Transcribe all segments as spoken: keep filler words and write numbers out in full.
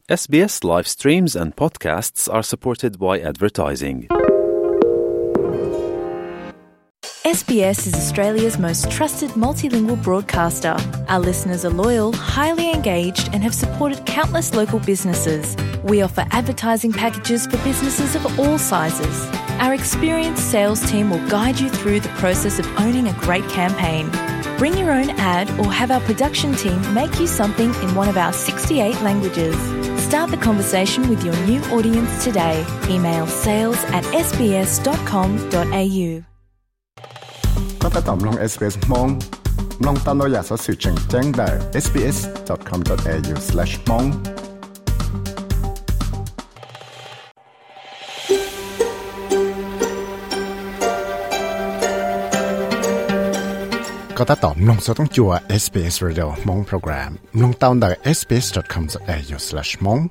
S B S live streams and podcasts are supported by advertising. S B S is Australia's most trusted multilingual broadcaster. Our listeners are loyal, highly engaged, and have supported countless local businesses. We offer advertising packages for businesses of all sizes. Our experienced sales team will guide you through the process of owning a great campaign. Bring your own ad or have our production team make you something in one of our sixty-eight languages. Start the conversation with your new audience today. Email sales at s b s dot com dot a u. ก็ถ้าตอบลง เอส บี เอส มองลองตามเราอยากสอสื่อแจ้งแจ้งได้ เอส บี เอส ดอท คอม ดอท เอ ยู สแลช มองก็ถ้าตอบลงสต้องจัว เอส บี เอส Radio มองโปรแกรมลงตามได้ เอส บี เอส ดอท คอม ดอท เอ ยู สแลช มอง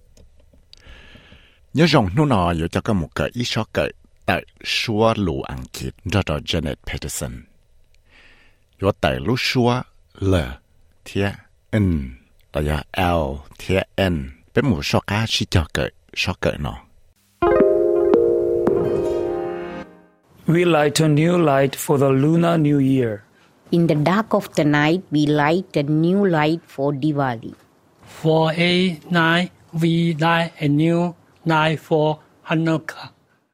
ยอดนู่นน่ะอยู่จะก็หมกอีชอกเกแต่ชัวลูอังกฤษดอ เจเน็ต เพเทอร์สันอยู่แต่ลูชัวเลเทียเอ็นแต่ยาเอลเทียเอ็นเป็นหมู่ชอกาชิจอกเกชอกเกเนาะ We light a new light for the Lunar New Year. In the dark of the night, we light a new light for Diwali. For a night, we light a new light for Hanukkah.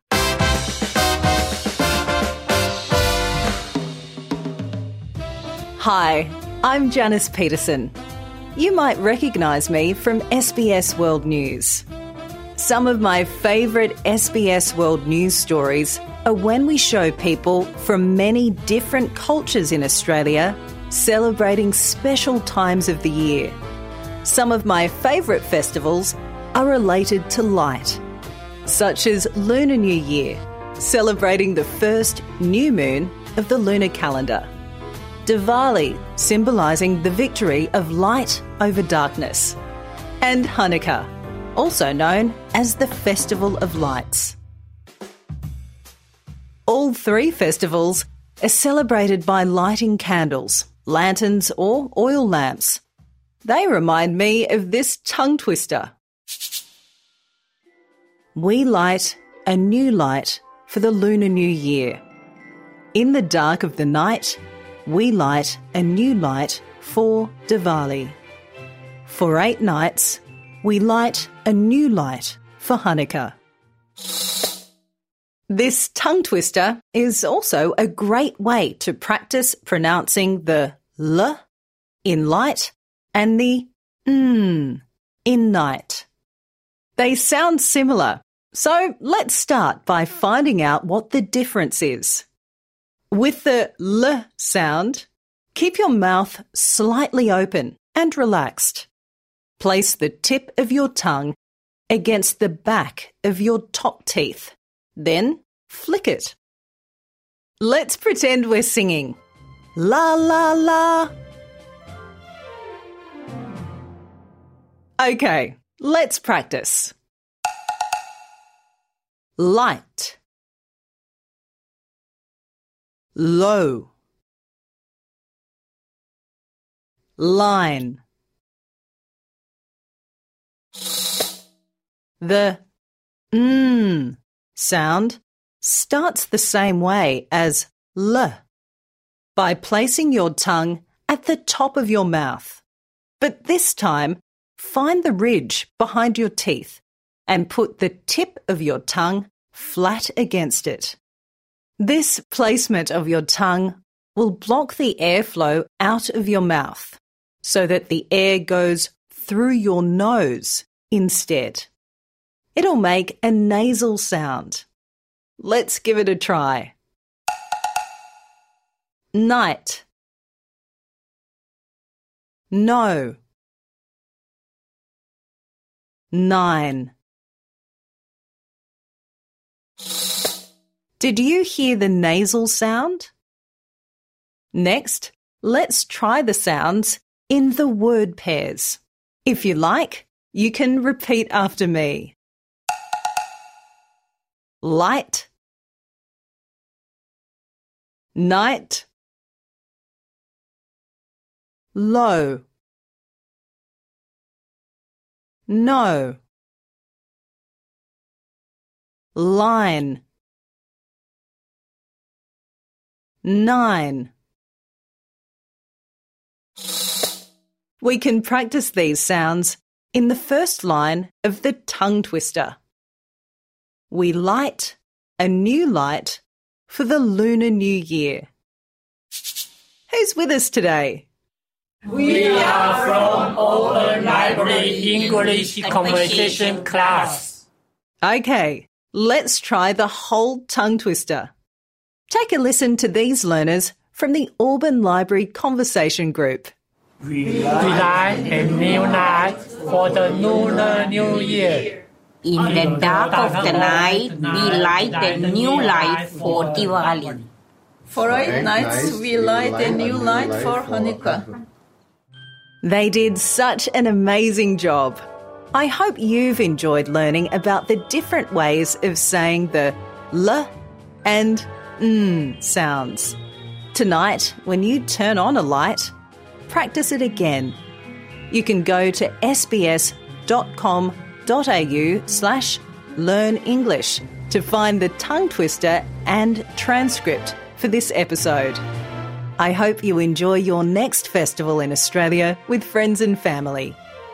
Hi, I'm Janice Peterson. You might recognise me from S B S World News. Some of my favourite S B S World News stories are when we show people from many different cultures in Australia celebrating special times of the year. Some of my favourite festivals are related to light, such as Lunar New Year, celebrating the first new moon of the lunar calendar. Diwali, symbolising the victory of light over darkness. And Hanukkah, also known as the Festival of Lights. All three festivals are celebrated by lighting candles, lanterns or oil lamps. They remind me of this tongue twister. We light a new light for the Lunar New Year. In the dark of the night, we light a new light for Diwali. For eight nights, we light a new light for Hanukkah. This tongue twister is also a great way to practice pronouncing the L in light and the N in night. They sound similar, so let's start by finding out what the difference is. With the L sound, keep your mouth slightly open and relaxed. Place the tip of your tongue against the back of your top teeth. Then flick it. Let's pretend we're singing. La la la. Okay, let's practice. Light. Low. Line. The mm sound starts the same way as L, by placing your tongue at the top of your mouth. But this time, find the ridge behind your teeth and put the tip of your tongue flat against it. This placement of your tongue will block the airflow out of your mouth so that the air goes through your nose instead. It'll make a nasal sound. Let's give it a try. Night. No. Nine. Did you hear the nasal sound? Next, let's try the sounds in the word pairs. If you like, you can repeat after me. Light. Night. Low. no. Line. Nine. We can practice these sounds in the first line of the tongue twister. We light a new light for the Lunar New Year. Who's with us today? We are from Open Library English Conversation class. Okay, let's try the whole tongue twister. Take a listen to these learners from the Auburn Library Conversation Group. We light a new light for the Lunar New Year. In the dark of the night, we light a new light for Diwali. For eight nights, we light a new light for Hanukkah. They did such an amazing job. I hope you've enjoyed learning about the different ways of saying the L and N sounds. Tonight, when you turn on a light, practice it again. You can go to sbs.com.au slash learn English to find the tongue twister and transcript for this episode. I hope you enjoy your next festival in Australia with friends and family.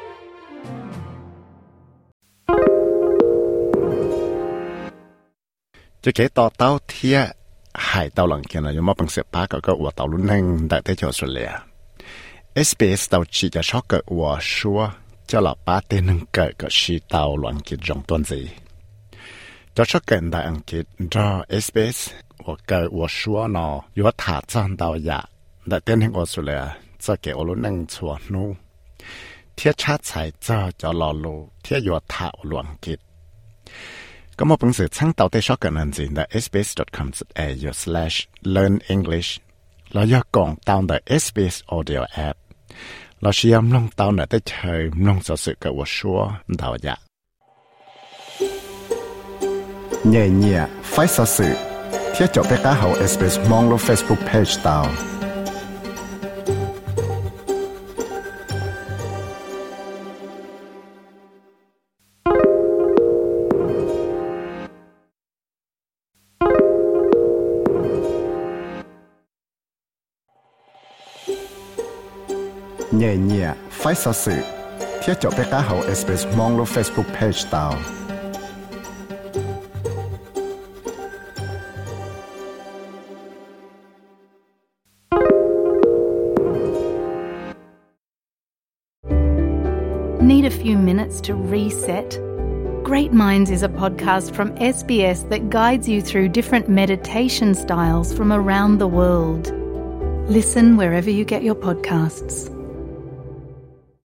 Chứ cái tàu tàu thia hải tàu lần kia là giống như bằng sự phá cái cái của tàu luôn năng đại thế cho Australia. ét bê ét tàu chỉ cho sót cái của xua cho là ba tên nâng cái cái sĩ tàu loạn kia trong tuần gì. Cho sót cái đại anh kia cho ét bê ét của cái của xua nó yếu thả chân tàu ya đại tên nâng Australia cho cái ở luôn năng chùa nu. Thiết chát chạy cho cho lò lô thiết yếu thả loạn kia. Có một bằng sự sáng tạo tới sót gần anh gì là sbs.com.au slash learn English. Là do còn tạo tại ét bê ét Audio app. Là sử dụng lòng tạo nợ tới thời lòng sở sự cơ của xua tạo dạ. Nhẹ nhẹ, phải sở sự. Thiết cho bé cá hậu ét bê ét mong lo Facebook page tạo. Nhẹ nhẹ, phải sở sự. Thiết cho bé cá hậu ét bê ét mong lo Facebook page tạo. Need a few minutes to reset? Great Minds is a podcast from S B S that guides you through different meditation styles from around the world. Listen wherever you get your podcasts.